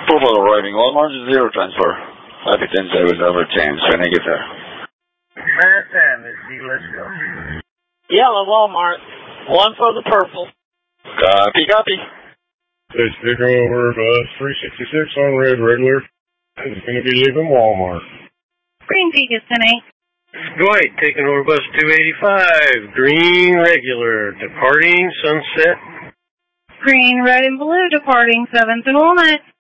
Purple arriving. Walmart 0 transfer. 510-7 over James. When I get there. Matt Sanders, let's go. Yellow Walmart. 1 for the purple. Copy, copy. Let's pick over bus 366 on red regular. It's going to be leaving Walmart. Green Peak is 10-8. Dwight taking over bus 285. Green regular. Departing Sunset. Green, red, and blue departing 7th and Walnut.